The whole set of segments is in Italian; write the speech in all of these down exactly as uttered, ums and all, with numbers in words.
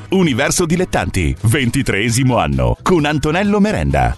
Universo Dilettanti, ventitreesimo anno, con Antonello Merenda.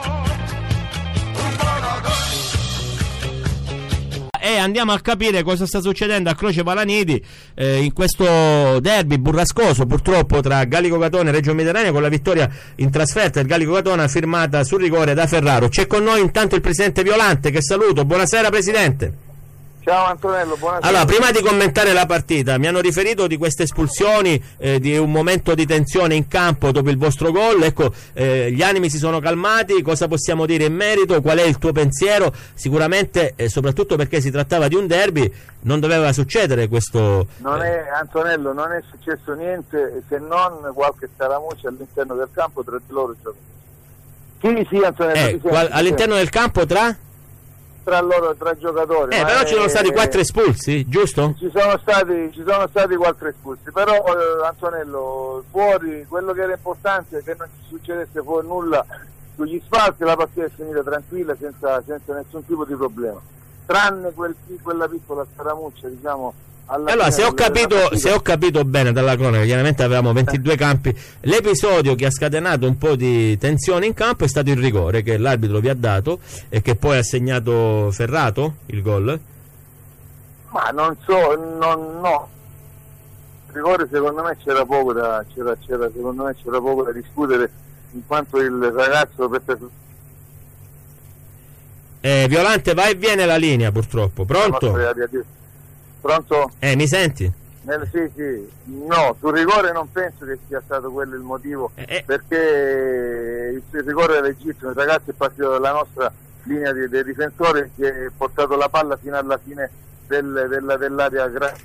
E andiamo a capire cosa sta succedendo a Croce Palaniti eh, in questo derby burrascoso purtroppo tra Gallico Catone e Reggio Mediterraneo, con la vittoria in trasferta del Gallico Catone firmata sul rigore da Ferraro. C'è con noi intanto il presidente Violante, che saluto. Buonasera presidente. Ciao Antonello, buonasera. Allora, prima di commentare la partita, mi hanno riferito di queste espulsioni, eh, di un momento di tensione in campo dopo il vostro gol. Ecco, eh, gli animi si sono calmati, cosa possiamo dire in merito? Qual è il tuo pensiero? Sicuramente, eh, soprattutto perché si trattava di un derby, non doveva succedere questo... Non è, Antonello, non è successo niente se non qualche scaramuccia all'interno del campo tra di loro giocatori. Sì, sì, Antonello. Eh, qual- all'interno del campo tra... tra loro, tra giocatori. Eh, però ci sono stati quattro espulsi, giusto? Ci sono stati, ci sono stati quattro espulsi, però eh, Antonello, fuori, quello che era importante è che non ci succedesse fuori nulla sugli spalti, la partita è finita tranquilla, senza, senza nessun tipo di problema, tranne quel, quella piccola scaramuccia, diciamo. Allora, se ho, capito, se ho capito bene dalla cronaca, chiaramente avevamo ventidue campi, l'episodio che ha scatenato un po' di tensione in campo è stato il rigore che l'arbitro vi ha dato e che poi ha segnato Ferrato il gol. Ma non so, non, no. Il rigore secondo me c'era poco da, c'era, c'era, secondo me c'era poco da discutere, in quanto il ragazzo per... Eh, Violante, va e viene la linea purtroppo. Pronto? Pronto? Eh, mi senti? Nel, sì, sì, no, sul rigore non penso che sia stato quello il motivo, eh, eh. perché il, il rigore è legittimo, il ragazzo è partito dalla nostra linea di, dei difensori, che ha portato la palla fino alla fine del, della, dell'area grande.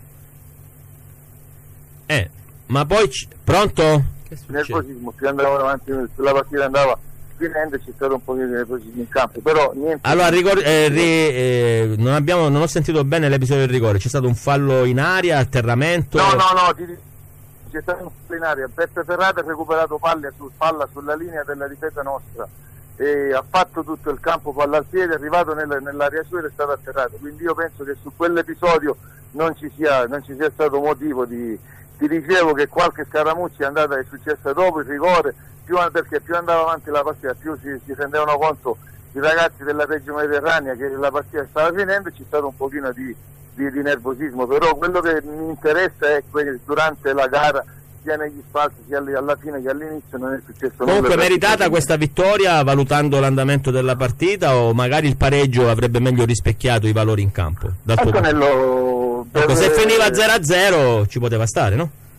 Eh, ma poi c- pronto? Che nervosismo, più andava avanti, la partita andava finendo, c'è stato un po' di nervosismo in campo, però niente. Allora, rigor- eh, ri- eh, non, abbiamo, non ho sentito bene l'episodio del rigore, c'è stato un fallo in aria, atterramento? No, no, no, ti, c'è stato un fallo in aria, Beppe Ferrata ha recuperato palle su, palla sulla linea della difesa nostra e ha fatto tutto il campo palla al piede, è arrivato nel, nell'area sua ed è stato atterrato, quindi io penso che su quell'episodio non ci sia, non ci sia stato motivo di... Ti dicevo che qualche scaramuccia è andata, è successa dopo il rigore, più, perché più andava avanti la partita, più si, si rendevano conto i ragazzi della Reggio Mediterranea che la partita stava finendo, e c'è stato un pochino di, di, di nervosismo, però quello che mi interessa è che durante la gara, sia negli spazi sia alla fine che all'inizio, non è successo nulla. Comunque meritata questa vittoria valutando l'andamento della partita, o magari il pareggio avrebbe meglio rispecchiato i valori in campo? Dal tuo punto? Antonello, Ecco, se finiva zero a zero ci poteva stare, no?